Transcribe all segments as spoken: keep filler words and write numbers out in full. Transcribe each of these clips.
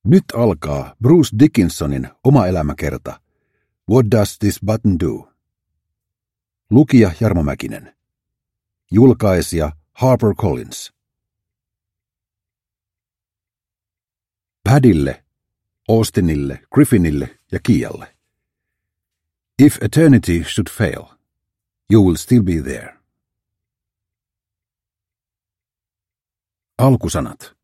Nyt alkaa Bruce Dickinsonin oma elämäkerta. What does this button do? Lukija Jarmo Mäkinen. Julkaisija HarperCollins. Padille, Austinille, Griffinille ja Kialle. If eternity should fail, you will still be there. Alkusanat.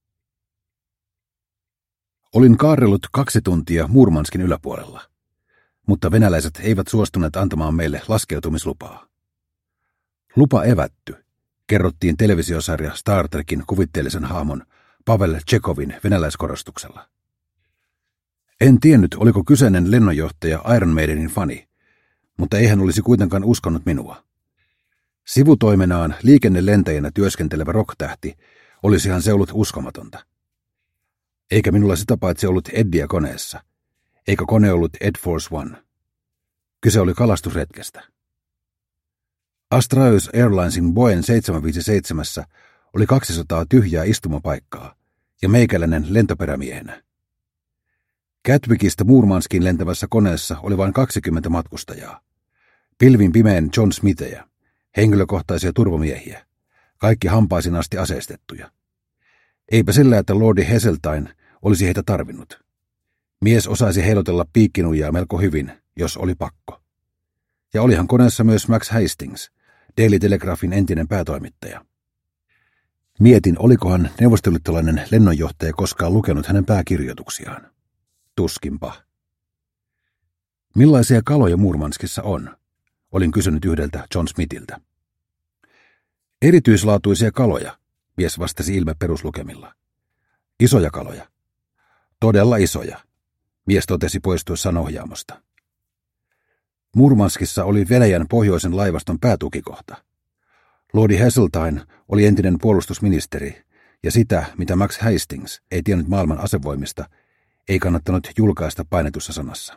Olin kaarrellut kaksi tuntia Murmanskin yläpuolella, mutta venäläiset eivät suostuneet antamaan meille laskeutumislupaa. Lupa evätty, kerrottiin televisiosarja Star Trekin kuvitteellisen hahmon Pavel Tšekovin venäläiskorostuksella. En tiennyt, oliko kyseinen lennonjohtaja Iron Maidenin fani, mutta ei hän olisi kuitenkaan uskonut minua. Sivutoimenaan liikennelentäjänä työskentelevä rock-tähti olisihan se ollut uskomatonta. Eikä minulla sitä paitsi ollut Eddiä koneessa, eikä kone ollut Ed Force One. Kyse oli kalastusretkestä. Astraeus Airlinesin Boeing seitsemän viisi seitsemän oli kaksisataa tyhjää istumapaikkaa ja meikäläinen lentoperämiehenä. Gatwickista Murmanskiin lentävässä koneessa oli vain kaksikymmentä matkustajaa. Pilvin pimeän John Smithejä, henkilökohtaisia turvamiehiä, kaikki hampaisin asti aseistettuja. Eipä sillä, että Lordi Heseltine olisi heitä tarvinnut. Mies osaisi heilotella piikkinujaa melko hyvin, jos oli pakko. Ja olihan koneessa myös Max Hastings, Daily Telegraphin entinen päätoimittaja. Mietin, olikohan neuvostoliittolainen lennonjohtaja koskaan lukenut hänen pääkirjoituksiaan. Tuskinpa. Millaisia kaloja Murmanskissa on? Olin kysynyt yhdeltä John Smithiltä. Erityislaatuisia kaloja, mies vastasi ilme peruslukemilla. Isoja kaloja. Todella isoja, mies totesi poistuessaan ohjaamosta. Murmanskissa oli Venäjän pohjoisen laivaston päätukikohta. Lordi Heseltine oli entinen puolustusministeri, ja sitä, mitä Max Hastings ei tiennyt maailman asevoimista, ei kannattanut julkaista painetussa sanassa.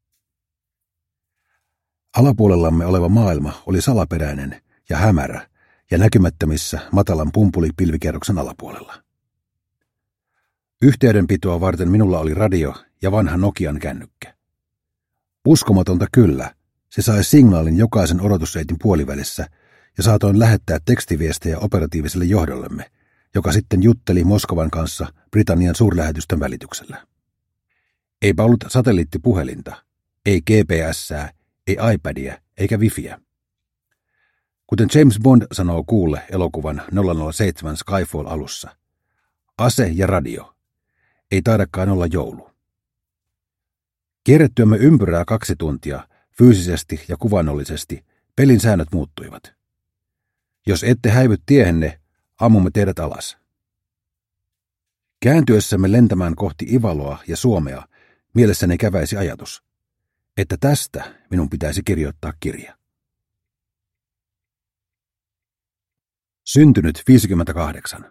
Alapuolellamme oleva maailma oli salaperäinen ja hämärä ja näkymättömissä matalan pumpulipilvikerroksen alapuolella. Yhteydenpitoa varten minulla oli radio ja vanha Nokian kännykkä. Uskomatonta kyllä, se sai signaalin jokaisen odotusreitin puolivälissä ja saatoin lähettää tekstiviestejä operatiiviselle johdollemme, joka sitten jutteli Moskovan kanssa Britannian suurlähetystön välityksellä. Eipä ollut satelliittipuhelinta, ei G P S:ää, ei iPadia eikä wifiä. Kuten James Bond sanoo kuulle elokuvan nolla nolla seitsemän Skyfall alussa, ase ja radio, ei taidakaan olla joulu. Kierrettyämme ympyrää kaksi tuntia, fyysisesti ja kuvannollisesti, pelin säännöt muuttuivat. Jos ette häivy tiehenne, ammumme teidät alas. Kääntyessämme lentämään kohti Ivaloa ja Suomea, mielessäni käväisi ajatus, että tästä minun pitäisi kirjoittaa kirja. Syntynyt viisikymmentäkahdeksan.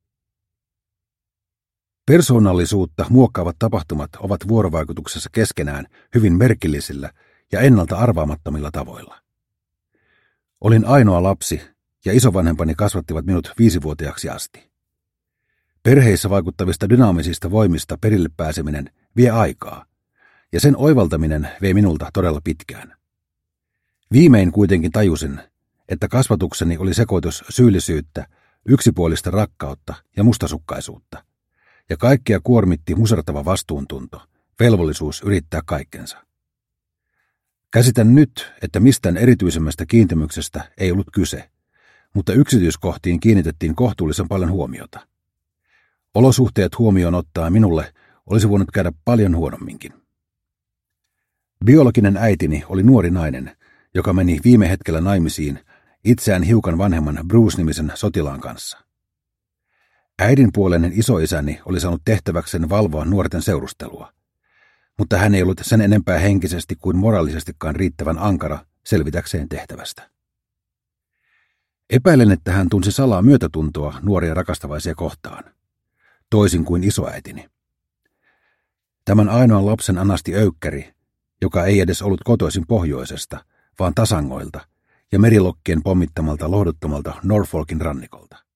Persoonallisuutta muokkaavat tapahtumat ovat vuorovaikutuksessa keskenään hyvin merkillisillä ja ennalta arvaamattomilla tavoilla. Olin ainoa lapsi ja isovanhempani kasvattivat minut viisivuotiaaksi asti. Perheissä vaikuttavista dynaamisista voimista perille pääseminen vie aikaa, ja sen oivaltaminen vei minulta todella pitkään. Viimein kuitenkin tajusin, että kasvatukseni oli sekoitus syyllisyyttä, yksipuolista rakkautta ja mustasukkaisuutta, ja kaikkea kuormitti musertava vastuuntunto, velvollisuus yrittää kaikkensa. Käsitän nyt, että mistään erityisemmästä kiintymyksestä ei ollut kyse, mutta yksityiskohtiin kiinnitettiin kohtuullisen paljon huomiota. Olosuhteet huomioon ottaa minulle olisi voinut käydä paljon huonomminkin. Biologinen äitini oli nuori nainen, joka meni viime hetkellä naimisiin itseään hiukan vanhemman Bruce-nimisen sotilaan kanssa. Äidinpuoleinen isoisäni oli saanut tehtäväkseen valvoa nuorten seurustelua, mutta hän ei ollut sen enempää henkisesti kuin moraalisestikaan riittävän ankara selvitäkseen tehtävästä. Epäilen, että hän tunsi salaa myötätuntoa nuoria rakastavaisia kohtaan, toisin kuin isoäitini. Tämän ainoan lapsen anasti öykkäri, joka ei edes ollut kotoisin pohjoisesta, vaan tasangoilta ja merilokkien pommittamalta lohduttomalta Norfolkin rannikolta.